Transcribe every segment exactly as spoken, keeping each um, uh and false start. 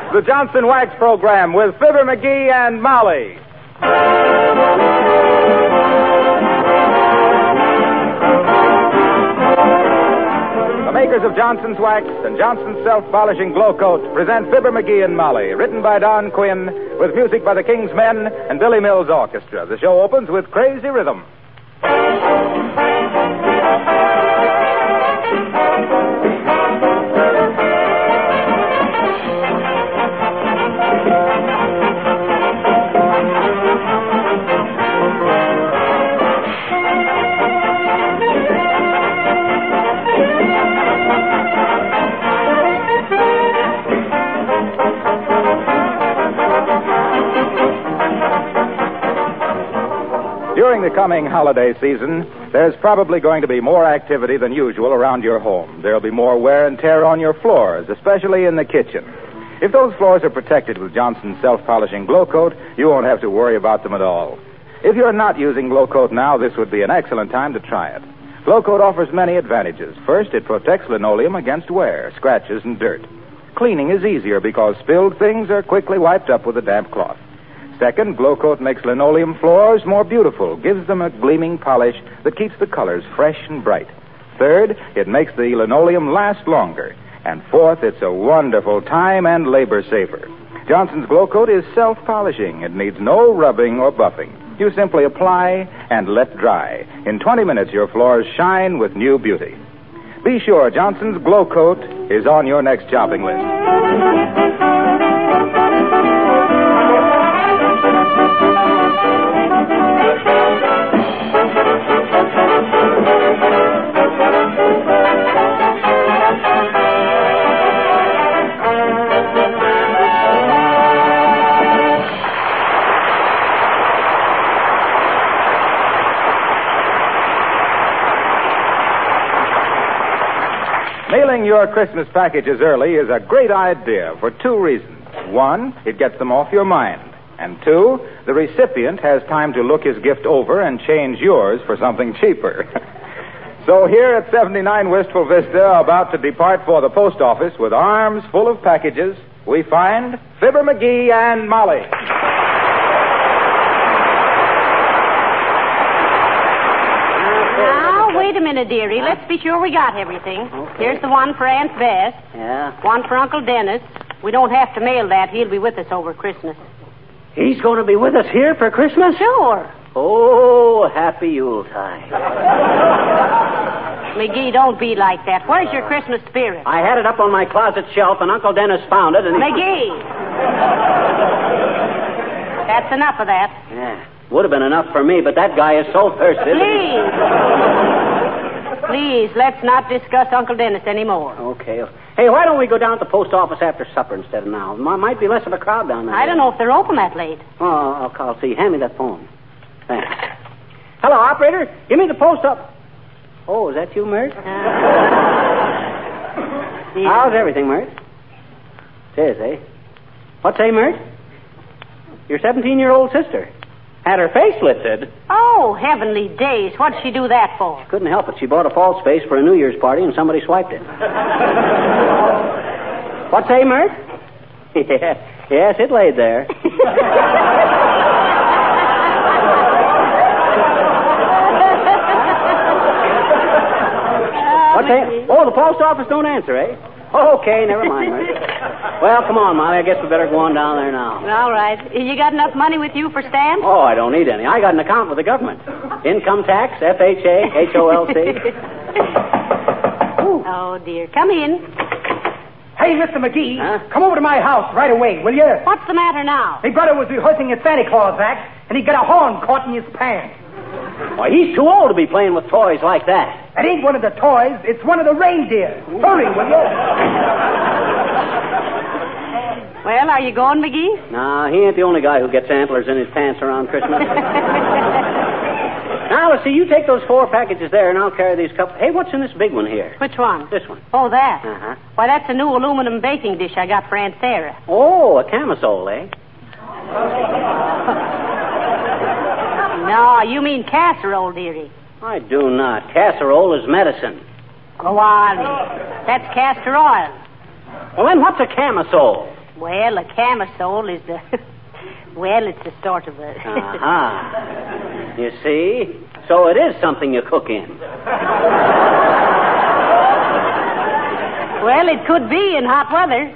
the Johnson Wax Program with Fibber McGee and Molly. The makers of Johnson's Wax and Johnson's Self-Polishing Glow Coat present Fibber McGee and Molly, written by Don Quinn, with music by the King's Men and Billy Mills Orchestra. The show opens with Crazy Rhythm. During the coming holiday season, there's probably going to be more activity than usual around your home. There'll be more wear and tear on your floors, especially in the kitchen. If those floors are protected with Johnson's Self-Polishing Glow Coat, you won't have to worry about them at all. If you're not using Glow Coat now, this would be an excellent time to try it. Glow Coat offers many advantages. First, it protects linoleum against wear, scratches, and dirt. Cleaning is easier because spilled things are quickly wiped up with a damp cloth. Second, Glow Coat makes linoleum floors more beautiful, gives them a gleaming polish that keeps the colors fresh and bright. Third, it makes the linoleum last longer. And fourth, it's a wonderful time and labor saver. Johnson's Glow Coat is self-polishing. It needs no rubbing or buffing. You simply apply and let dry. In twenty minutes, your floors shine with new beauty. Be sure Johnson's Glow Coat is on your next shopping list. Mailing your Christmas packages early is a great idea for two reasons. One, it gets them off your mind. And two, the recipient has time to look his gift over and change yours for something cheaper. So here at seventy-nine Wistful Vista, about to depart for the post office with arms full of packages, we find Fibber McGee and Molly. Wait a minute, dearie. Let's be sure we got everything. Okay. Here's the one for Aunt Bess. Yeah. One for Uncle Dennis. We don't have to mail that. He'll be with us over Christmas. He's going to be with us here for Christmas? Sure. Oh, happy Yuletide. McGee, don't be like that. Where's your Christmas spirit? I had it up on my closet shelf, and Uncle Dennis found it, and he... McGee! That's enough of that. Yeah. Would have been enough for me, but that guy is so thirsty. Please. Please, let's not discuss Uncle Dennis anymore. Okay. Hey, why don't we go down to the post office after supper instead of now? M- might be less of a crowd down there. I don't know if they're open that late. Oh, I'll call. See, hand me that phone. Thanks. Hello, operator. Give me the post up. Oh, is that you, Mert? Uh, How's everything, Mert? It is, eh? What's say, Mert? Your seventeen-year-old sister. Had her face lifted. Oh, heavenly days. What'd she do that for? Couldn't help it. She bought a false face for a New Year's party, and somebody swiped it. What say, Mert? Yeah. Yes, it laid there. What say? Oh, the post office don't answer, eh? Oh, okay, never mind, Mert. Well, come on, Molly. I guess we better go on down there now. All right. You got enough money with you for stamps? Oh, I don't need any. I got an account with the government. Income tax, F H A, H O L C. Oh, dear. Come in. Hey, Mister McGee, huh? Come over to my house right away, will you? What's the matter now? My brother was rehearsing his Santa Claus act, and he got a horn caught in his pants. Why, he's too old to be playing with toys like that. It ain't one of the toys. It's one of the reindeer. Hurry, will you? Well, are you going, McGee? Nah, he ain't the only guy who gets antlers in his pants around Christmas. Now, let's see, you take those four packages there, and I'll carry these couple. Hey, what's in this big one here? Which one? This one. Oh, that. Uh-huh. Why, that's a new aluminum baking dish I got for Aunt Sarah. Oh, a camisole, eh? No, you mean casserole, dearie. I do not. Casserole is medicine. Go on. That's castor oil. Well, then what's a camisole? Well, a camisole is a... well, it's a sort of a... Uh-huh. You see? So it is something you cook in. Well, it could be in hot weather.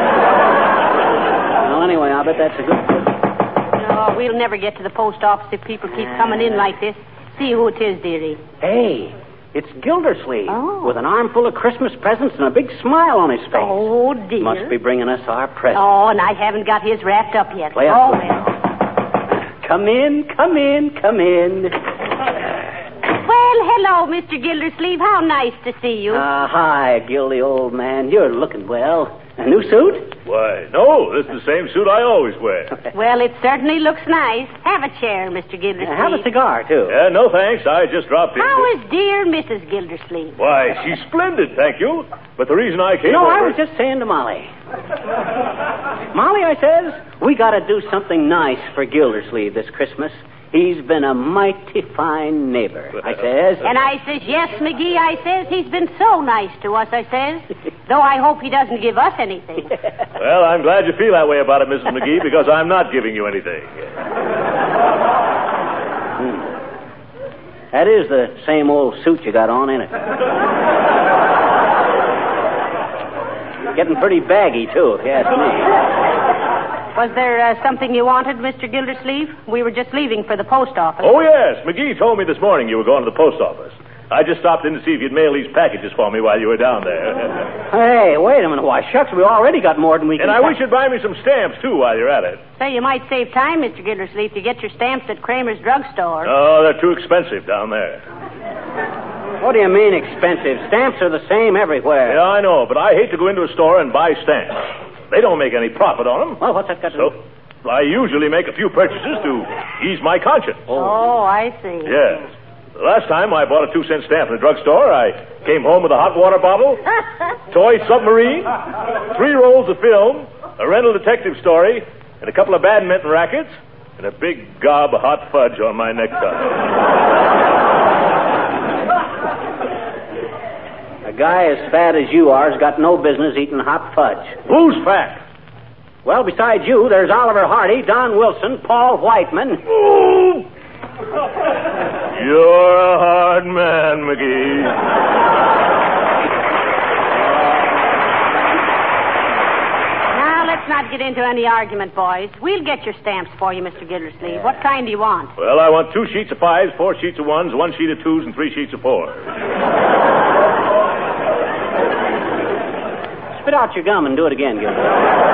Well, anyway, I bet that's a good... No, we'll never get to the post office if people keep coming in like this. See who it is, dearie. Hey, it's Gildersleeve. Oh. With an armful of Christmas presents and a big smile on his face. Oh, dear. Must be bringing us our presents. Oh, and I haven't got his wrapped up yet. Play oh, up. well. Come in, come in, come in. Well, hello, Mister Gildersleeve. How nice to see you. Uh, hi, Gildy, old man. You're looking well. A new suit? Why, no, this is the same suit I always wear. Well, it certainly looks nice. Have a chair, Mister Gildersleeve. Uh, have a cigar, too. Yeah, no thanks. I just dropped in. How is dear Missus Gildersleeve? Why, she's splendid, thank you. But the reason I came No, over... I was just saying to Molly. Molly, I says, we got to do something nice for Gildersleeve this Christmas. He's been a mighty fine neighbor, I says. And I says, yes, McGee, I says, he's been so nice to us, I says. Though I hope he doesn't give us anything. Well, I'm glad you feel that way about it, Missus McGee, because I'm not giving you anything. Hmm. That is the same old suit you got on, ain't it? Getting pretty baggy, too, if you ask me. Was there uh, something you wanted, Mister Gildersleeve? We were just leaving for the post office. Oh, yes. McGee told me this morning you were going to the post office. I just stopped in to see if you'd mail these packages for me while you were down there. Hey, wait a minute. Why, shucks, we already got more than we can... And I wish you'd buy me some stamps, too, while you're at it. Say, you might save time, Mister Gildersleeve, to get your stamps at Kramer's drugstore. Oh, they're too expensive down there. What do you mean expensive? Stamps are the same everywhere. Yeah, I know, but I hate to go into a store and buy stamps. They don't make any profit on them. Well, what's that got to So, do? I usually make a few purchases to ease my conscience. Oh, I see. Yes. The last time I bought a two-cent stamp in a drugstore, I came home with a hot water bottle, toy submarine, three rolls of film, a rental detective story, and a couple of badminton rackets, and a big gob of hot fudge on my necktie. A guy as fat as you are has got no business eating hot fudge. Who's fat? Well, besides you, there's Oliver Hardy, Don Wilson, Paul Whiteman. Ooh! You're a hard man, McGee. Now, let's not get into any argument, boys. We'll get your stamps for you, Mister Gildersleeve. What kind do you want? Well, I want two sheets of fives, four sheets of ones, one sheet of twos, and three sheets of fours. Spit out your gum and do it again, Gilbert.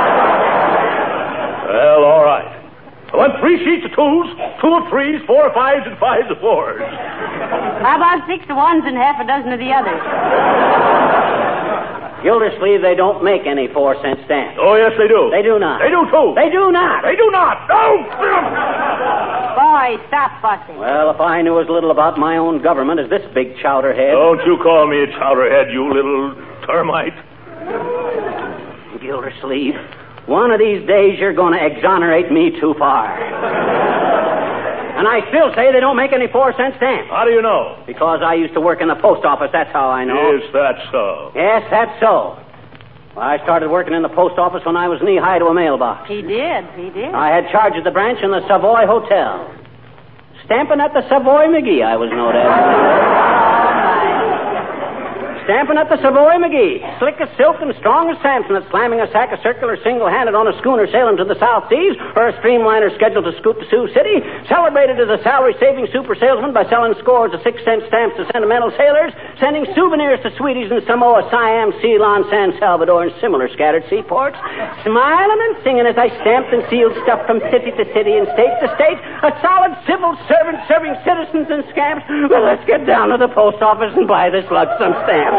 Well, all right. I want three sheets of twos, two of threes, four of fives, and fives of fours. How about six of ones and half a dozen of the others? Gildersleeve, they don't make any four-cent stamps. Oh, yes, they do. They do not. They do, too. They do not. They do not. No! Boys, stop fussing. Well, if I knew as little about my own government as this big chowderhead. Don't you call me a chowderhead, you little termite. Gildersleeve, one of these days you're going to exonerate me too far. And I still say they don't make any four-cent stamps. How do you know? Because I used to work in the post office, that's how I know. Is that so? Yes, that's so. Well, I started working in the post office when I was knee-high to a mailbox. He did, he did. I had charge of the branch in the Savoy Hotel. Stamping at the Savoy McGee, I was known as. Stamping at the Savoy McGee, slick as silk and strong as Samson at slamming a sack of circular single-handed on a schooner sailing to the South Seas or a streamliner scheduled to scoot to Sioux City, celebrated as a salary-saving super salesman by selling scores of six-cent stamps to sentimental sailors, sending souvenirs to sweeties in Samoa, Siam, Ceylon, San Salvador, and similar scattered seaports, smiling and singing as I stamped and sealed stuff from city to city and state to state, a solid civil servant serving citizens and scamps. Well, let's get down to the post office and buy this lug some stamps.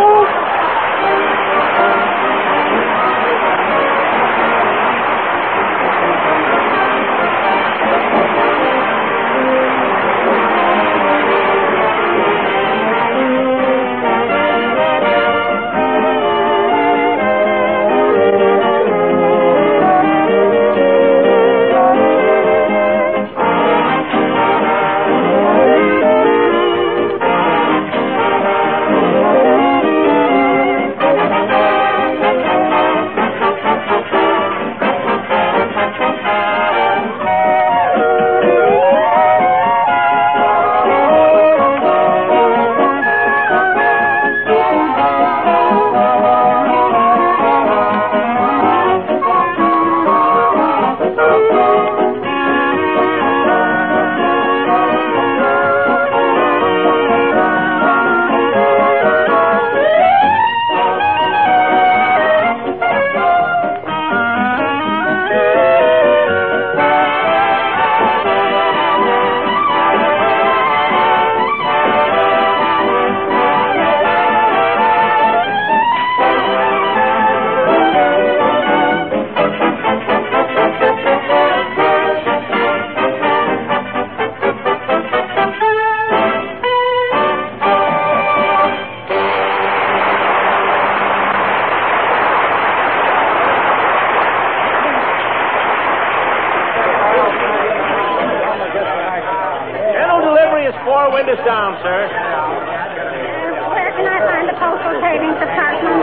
windows down, sir. Where can I find the postal savings department?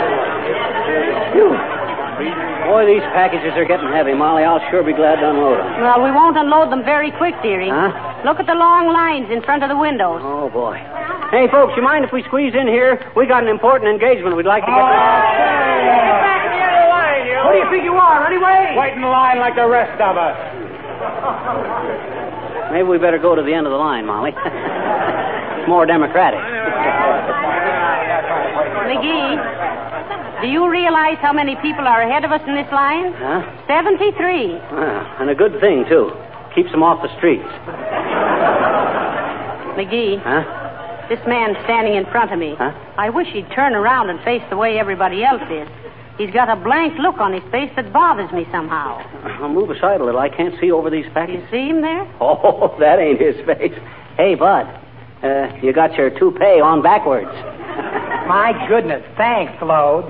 Boy, these packages are getting heavy, Molly. I'll sure be glad to unload them. Well, we won't unload them very quick, dearie. Huh? Look at the long lines in front of the windows. Oh, boy. Hey, folks, you mind if we squeeze in here? We got an important engagement we'd like to get... Who do you think you are, anyway? Wait in line like the rest of us. Maybe we better go to the end of the line, Molly. It's more democratic. McGee, do you realize how many people are ahead of us in this line? Huh? seventy-three. Ah, and a good thing, too. Keeps them off the streets. McGee. Huh? This man standing in front of me. Huh? I wish he'd turn around and face the way everybody else is. He's got a blank look on his face that bothers me somehow. I'll move aside a little. I can't see over these You packages. see him there? Oh, that ain't his face. Hey, Bud, uh, you got your toupee on backwards. My goodness. Thanks, Claude.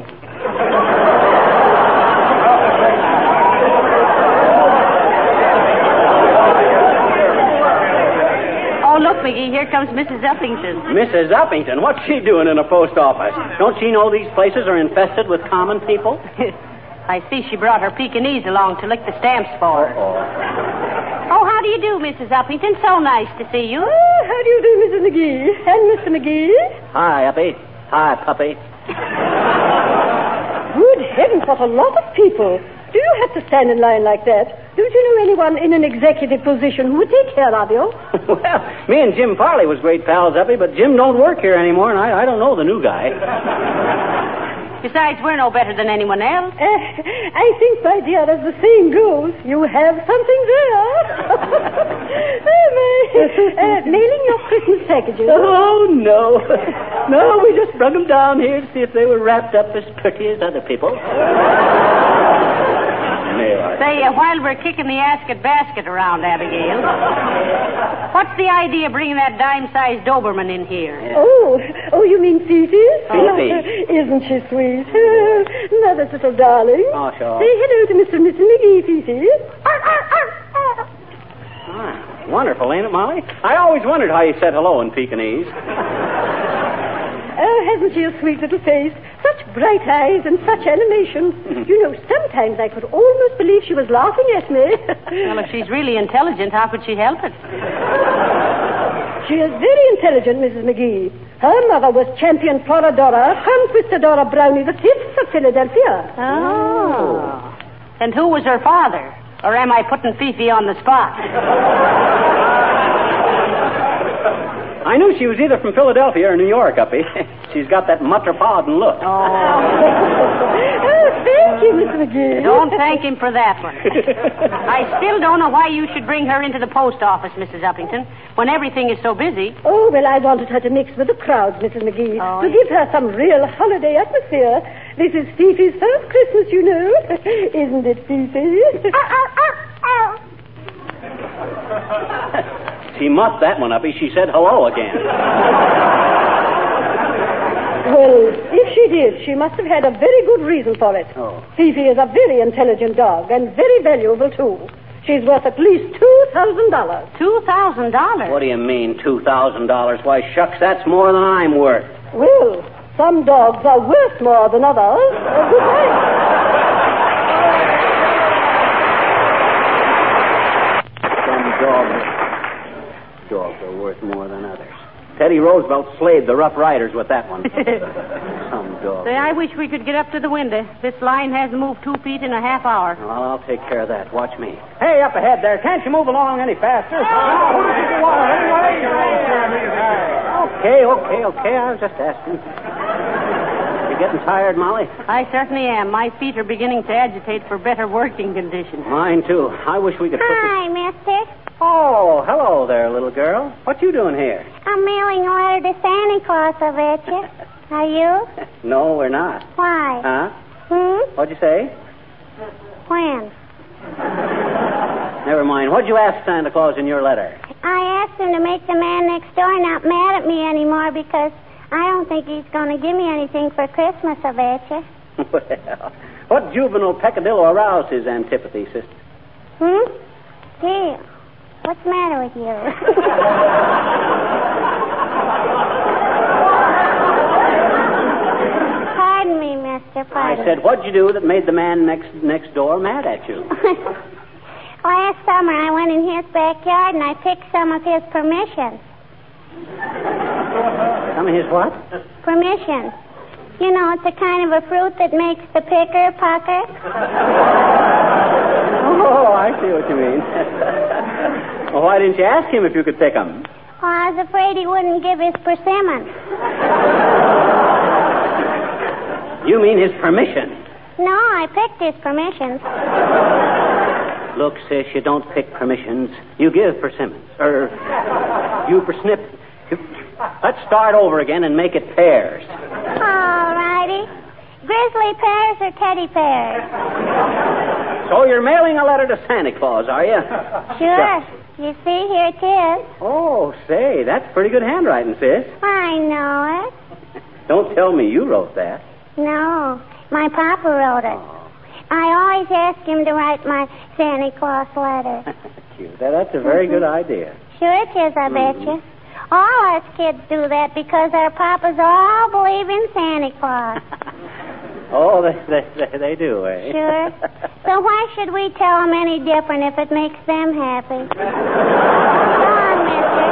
Oh, look, McGee, here comes Missus Uppington. Missus Uppington, what's she doing in a post office? Don't she know these places are infested with common people? I see she brought her Pekingese along to lick the stamps for her. Oh, how do you do, Missus Uppington? So nice to see you. Oh, how do you do, Missus McGee? And Mister McGee? Hi, Uppy. Hi, puppy. Good heavens, what a lot of people. Do you have to stand in line like that? Don't you know anyone in an executive position who would take care of you? Well, me and Jim Farley was great pals, Uppy, but Jim don't work here anymore, and I, I don't know the new guy. Besides, we're no better than anyone else. Uh, I think, my dear, as the saying goes, you have something there. Oh, my. Uh, mailing your Christmas packages. Oh, no. No, we just brought them down here to see if they were wrapped up as pretty as other people. Say, uh, while we're kicking the asket basket around, Abigail, what's the idea of bringing that dime-sized Doberman in here? Yeah. Oh, oh, you mean Fifi? Fifi. Isn't she sweet? Oh, mother's little darling. Oh, sure. Say hello to Mister and Missus McGee, Fifi. Ah, wonderful, ain't it, Molly? I always wondered how you said hello in Pekingese. Oh, hasn't she a sweet little face? Such bright eyes and such animation. Mm-hmm. You know, sometimes I could almost believe she was laughing at me. Well, if she's really intelligent, how could she help it? She is very intelligent, Missus McGee. Her mother was champion Floradora, Conquistadora Brownie the Fifth of Philadelphia. Oh. And who was her father? Or am I putting Fifi on the spot? I knew she was either from Philadelphia or New York, Uppy. She's got that metropolitan look. Oh. Oh, thank you, Mister McGee. Don't thank him for that one. I still don't know why you should bring her into the post office, Missus Uppington, when everything is so busy. Oh, well, I wanted her to mix with the crowds, Missus McGee, Oh, to yeah. give her some real holiday atmosphere. This is Fifi's first Christmas, you know. Isn't it, Fifi? She muffed that one, Uppy. She said hello again. Well, if she did, she must have had a very good reason for it. Oh. Fifi is a very intelligent dog and very valuable, too. She's worth at least two thousand dollars. Two thousand dollars? What do you mean, two thousand dollars? Why, shucks, that's more than I'm worth. Well, some dogs are worth more than others. Uh, good night. Some dogs, dogs are worth more than others. Teddy Roosevelt slayed the Rough Riders with that one. Some dogs. Say, I wish we could get up to the window. This line hasn't moved two feet in a half hour. Well, I'll take care of that. Watch me. Hey, up ahead there. Can't you move along any faster? Okay, okay, okay. I was just asking. You getting tired, Molly? I certainly am. My feet are beginning to agitate for better working conditions. Mine, too. I wish we could put this... Hi, mister. Oh, hello there, little girl. What you doing here? I'm mailing a letter to Santa Claus, I bet you. Are you? No, we're not. Why? Huh? Hmm? What'd you say? When? Never mind. What'd you ask Santa Claus in your letter? I asked him to make the man next door not mad at me anymore because I don't think he's going to give me anything for Christmas, I bet you. Well, what juvenile peccadillo aroused his antipathy, sister? Hmm? Gee, what's the matter with you? mister. I Pardon. said, what'd you do that made the man next next door mad at you? Last summer, I went in his backyard and I picked some of his permissions. Some of his what? Permissions. You know, it's a kind of a fruit that makes the picker pucker. Oh, I see what you mean. Well, why didn't you ask him if you could pick them? Well, I was afraid he wouldn't give his persimmons. You mean his permission? No, I picked his permissions. Look, sis, you don't pick permissions. You give persimmons. Or, you persnip. Let's start over again and make it pears. All righty. Grizzly pears or teddy pears? So you're mailing a letter to Santa Claus, are you? Sure. You see, here it is. Oh, say, that's pretty good handwriting, sis. I know it. Don't tell me you wrote that. No, my papa wrote it. I always ask him to write my Santa Claus letter. Cute. That's a very good idea. Sure it is, I bet you. All us kids do that because our papas all believe in Santa Claus. Oh, they, they, they, they do, eh? Sure. So why should we tell them any different if it makes them happy? Come on, mister.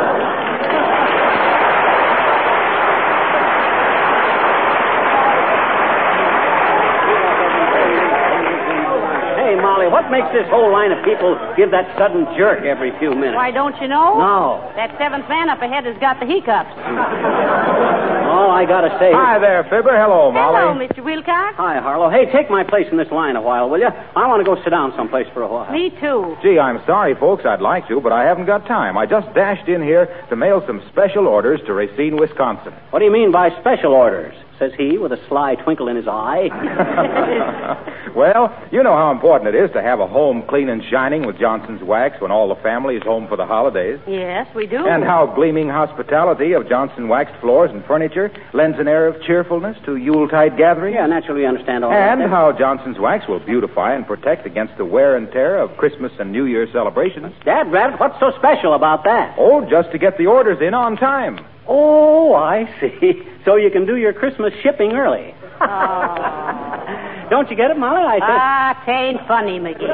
Hey, Molly, what makes this whole line of people give that sudden jerk every few minutes? Why, don't you know? No. That seventh man up ahead has got the hiccups. All I gotta say is... Hi there, Fibber. Hello, Molly. Hello, Mister Wilcox. Hi, Harlow. Hey, take my place in this line a while, will you? I want to go sit down someplace for a while. Me too. Gee, I'm sorry, folks. I'd like to, but I haven't got time. I just dashed in here to mail some special orders to Racine, Wisconsin. What do you mean by special orders? Says he with a sly twinkle in his eye. Well, you know how important it is to have a home clean and shining with Johnson's Wax when all the family is home for the holidays. Yes, we do. And how gleaming hospitality of Johnson waxed floors and furniture lends an air of cheerfulness to Yuletide gatherings. Yeah, naturally we understand all And that. how Johnson's Wax will beautify and protect against the wear and tear of Christmas and New Year celebrations. Dad, Rabbit, what's so special about that? Oh, just to get the orders in on time. Oh, I see. So you can do your Christmas shipping early. Oh. Don't you get it, Molly? I said... Ah, tain't funny, McGee.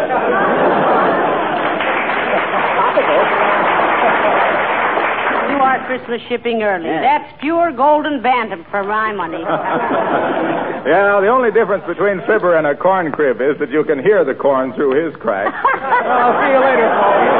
You are Christmas shipping early. Yeah. That's pure golden bantam for my money. Yeah, the only difference between Fibber and a corn crib is that you can hear the corn through his crack. I'll see you later, Molly.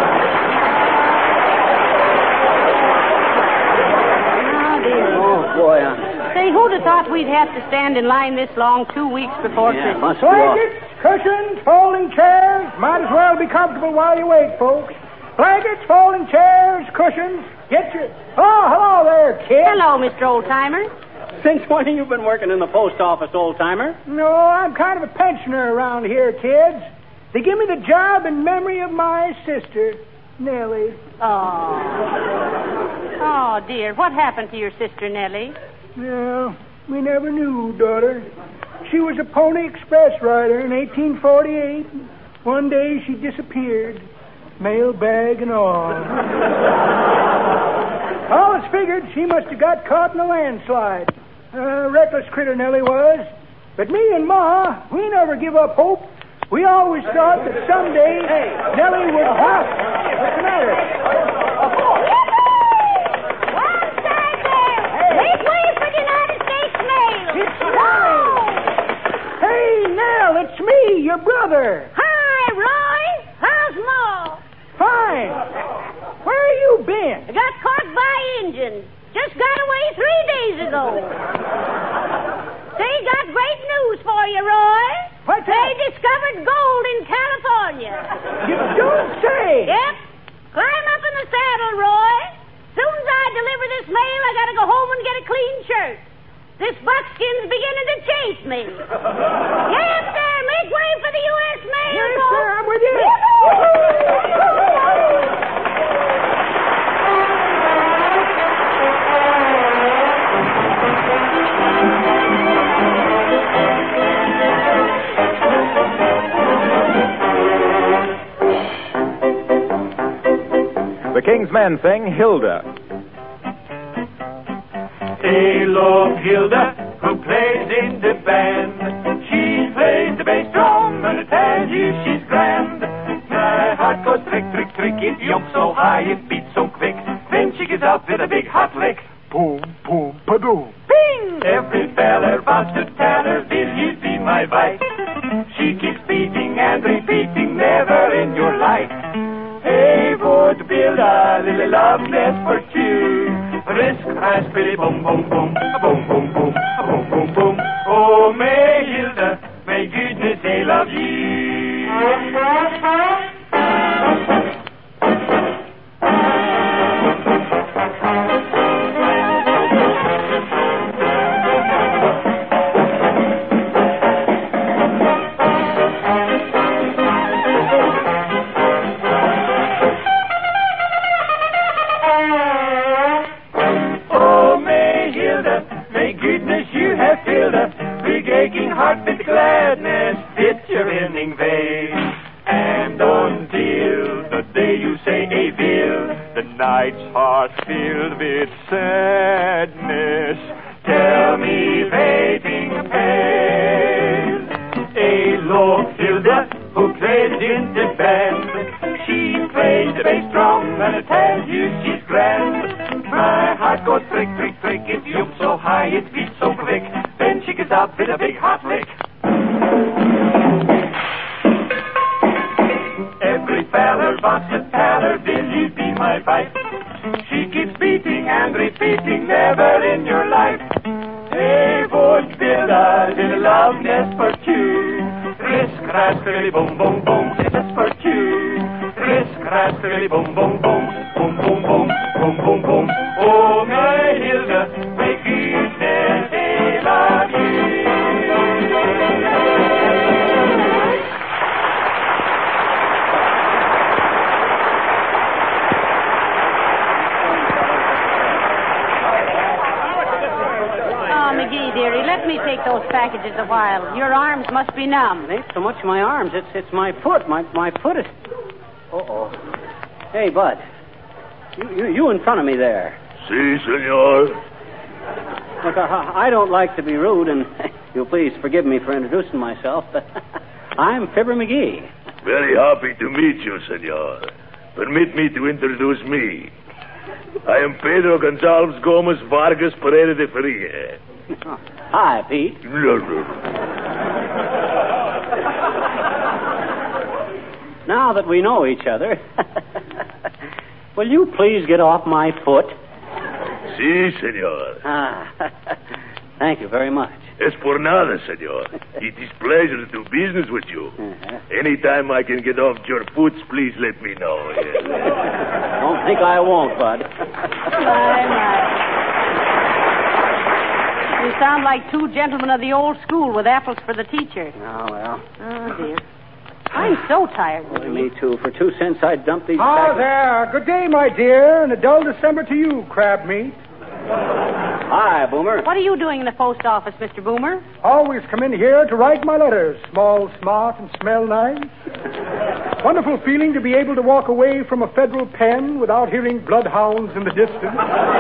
Boy, uh, Say, who'd have thought we'd have to stand in line this long two weeks before yeah, Christmas? must be all... Blankets, cushions, folding chairs. Might as well be comfortable while you wait, folks. Blankets, folding chairs, cushions. Get your... Oh, hello there, kid. Hello, Mister Oldtimer. Since when have you been working in the post office, old-timer? No, I'm kind of a pensioner around here, kids. They give me the job in memory of my sister, Nellie. Oh. Oh, dear. What happened to your sister, Nellie? Well, we never knew, daughter. She was a Pony Express rider in eighteen forty-eight. One day she disappeared, mail bag and all. All it's figured she must have got caught in a landslide. A reckless critter Nellie was. But me and Ma, we never give up hope. We always thought that someday Nellie would... Huh? What's the matter? Make way for the United States mail. It's Nellie. Hey, Nell, it's me, your brother. Hi, Roy. How's Ma? Fine. Where you been? I got caught by Indians. Just got away three days ago. They got great news for you, Roy. What's They that? discovered gold in California. You don't say. Yep. Climb up in the saddle, Roy. Soon as I deliver this mail, I gotta go home and get a clean shirt. This buckskin's beginning to chase me. Yes, sir. Make way for the U S mail, Yes, folks. sir, I'm with you. The King's Men sing Hilda. Hail of Hilda, who plays in the band. She plays the bass drum and I tell you she's grand. My heart goes trick, trick, trick, it jumps so high, it beats so quick. Then she gets out with a big hot lick. Boom, boom, ba-doom. Bing! Every feller wants to tell her, will you be my wife? She keeps beating and repeating, never in your life. Hey, would build a little love nest for two. Risk, raspberry, boom, boom, boom, boom, boom, boom, boom, boom, boom. Oh, may Hilda, may goodness I love you. Aching heart with gladness, fit your winning vein. And until the day you say a will, the night's heart filled with sadness. Tell me, waiting pale, a low Hilda who plays in the band. She plays the bass drum and I tell you she's grand. My heart goes prick, prick, prick, it jumps so high, it beats so quick. Then she gets out with a big hot lick. Every feller wants to tell her, will you be my wife? She keeps beating and repeating, never in your life. Hey, would build a little love nest for two. Risk, raspberry, boom, boom, boom, just for two. Risk, raspberry, boom, boom, boom, boom, boom, boom, boom, boom, boom. Oh, my Hilda, my goodness, I love you. Oh, McGee, dearie, let me take those packages a while. Your arms must be numb. It ain't so much my arms. It's it's my foot. My my foot is... Uh-oh. Hey, Bud. You, you, you in front of me there. Si, senor. Look, I, I don't like to be rude, and you'll please forgive me for introducing myself, but I'm Fibber McGee. Very happy to meet you, senor. Permit me to introduce me. I am Pedro Gonzalez Gomez Vargas Pereira de Faria. Hi, Pete. Now that we know each other, will you please get off my foot? Si, senor. Ah, thank you very much. Es por nada, senor. It is pleasure to do business with you. Uh-huh. Anytime I can get off your foot, please let me know. Yes. Don't think I won't, Bud. My, my. You sound like two gentlemen of the old school with apples for the teacher. Oh, well. Oh, dear. I'm so tired. Well, me too. For two cents, I'd dump these Ah, packets. there. Good day, my dear, and a dull December to you, crab meat. Hi, Boomer. What are you doing in the post office, Mister Boomer? Always come in here to write my letters. Small, smart, and smell nice. Wonderful feeling to be able to walk away from a federal pen without hearing bloodhounds in the distance.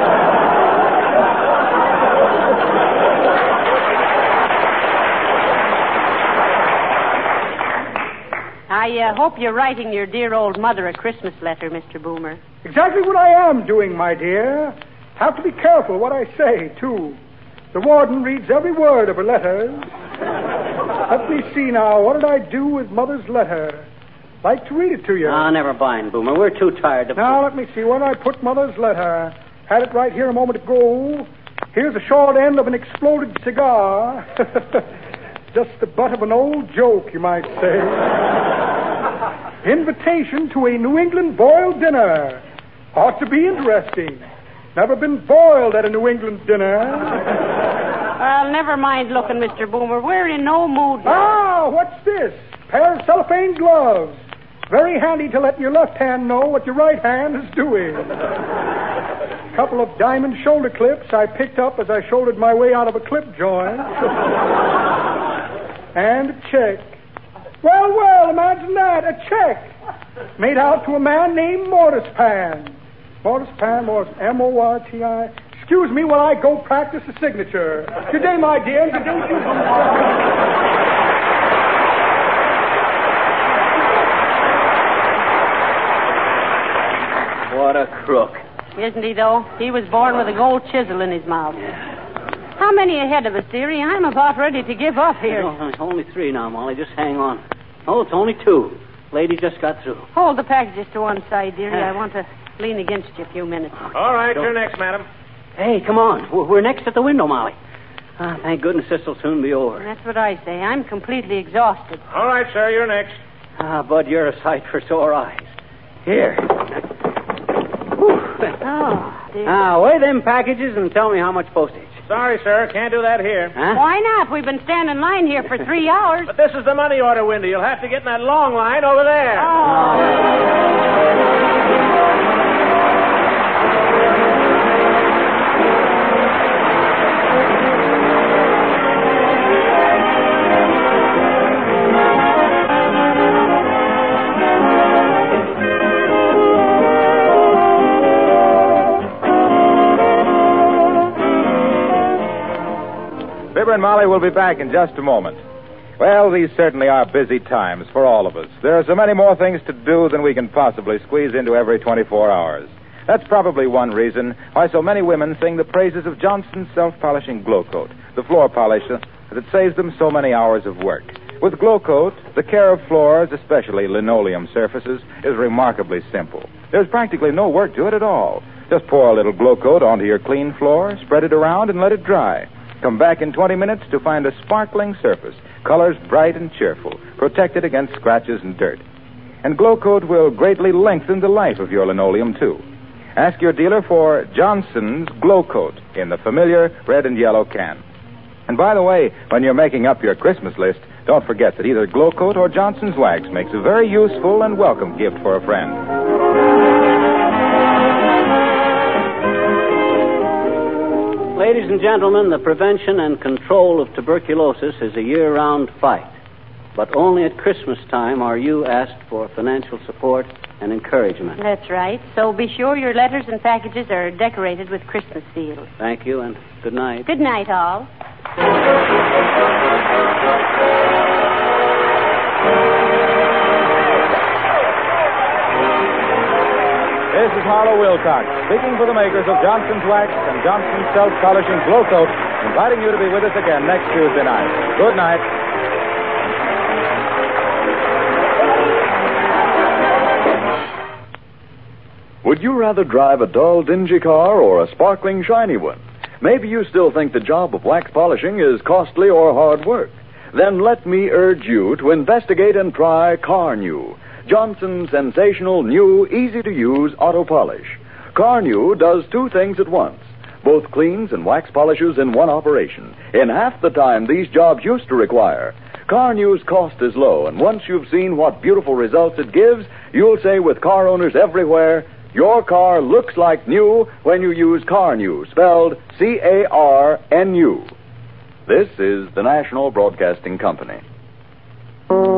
I uh, hope you're writing your dear old mother a Christmas letter, Mister Boomer. Exactly what I am doing, my dear. Have to be careful what I say, too. The warden reads every word of her letters. Let me see now. What did I do with Mother's letter? Like to read it to you. Ah, never mind, Boomer. We're too tired to... Now, let me see. Where did I put Mother's letter? Had it right here a moment ago. Here's the short end of an exploded cigar. Just the butt of an old joke, you might say. Invitation to a New England boiled dinner. Ought to be interesting. Never been boiled at a New England dinner. Well, never mind looking, Mister Boomer. We're in no mood now. Ah, what's this? Pair of cellophane gloves. Very handy to let your left hand know what your right hand is doing. Couple of diamond shoulder clips I picked up as I shouldered my way out of a clip joint. And a check. Well, well, imagine that. A check. Made out to a man named Mortis Pan. Mortis Pan, Mortis, M O R T I. Excuse me while I go practice the signature. Good day, my dear, and good day to you. What a crook. Isn't he, though? He was born with a gold chisel in his mouth. How many ahead of us, dearie? I'm about ready to give up here. No, only three now, Molly. Just hang on. Oh, it's only two. Lady just got through. Hold the packages to one side, dearie. I want to lean against you a few minutes. All right, you're next, madam. Hey, come on. We're we're next at the window, Molly. Ah, thank goodness this will soon be over. That's what I say. I'm completely exhausted. All right, sir, you're next. Ah, Bud, you're a sight for sore eyes. Here. Oh, dear. Now, weigh them packages and tell me how much postage. Sorry, sir, can't do that here. Huh? Why not? We've been standing in line here for three hours. But this is the money order window. You'll have to get in that long line over there. Fibber and Molly will be back in just a moment. Well, these certainly are busy times for all of us. There are so many more things to do than we can possibly squeeze into every twenty-four hours. That's probably one reason why so many women sing the praises of Johnson's self-polishing Glow Coat, the floor polish that saves them so many hours of work. With Glow Coat, the care of floors, especially linoleum surfaces, is remarkably simple. There's practically no work to it at all. Just pour a little Glow Coat onto your clean floor, spread it around, and let it dry. Come back in twenty minutes to find a sparkling surface, colors bright and cheerful, protected against scratches and dirt. And Glow Coat will greatly lengthen the life of your linoleum, too. Ask your dealer for Johnson's Glow Coat in the familiar red and yellow can. And by the way, when you're making up your Christmas list, don't forget that either Glow Coat or Johnson's Wax makes a very useful and welcome gift for a friend. Ladies and gentlemen, the prevention and control of tuberculosis is a year-round fight. But only at Christmas time are you asked for financial support and encouragement. That's right. So be sure your letters and packages are decorated with Christmas seals. Thank you, and good night. Good night, all. This is Harlow Wilcox, speaking for the makers of Johnson's Wax and Johnson's Self-Polishing Glow Coat, inviting you to be with us again next Tuesday night. Good night. Would you rather drive a dull, dingy car or a sparkling, shiny one? Maybe you still think the job of wax polishing is costly or hard work. Then let me urge you to investigate and try Carnu, Johnson's sensational, new, easy-to-use auto polish. Carnu does two things at once. Both cleans and wax polishes in one operation, in half the time these jobs used to require. Carnu's cost is low, and once you've seen what beautiful results it gives, you'll say with car owners everywhere, your car looks like new when you use Carnu, spelled C A R N U. This is the National Broadcasting Company.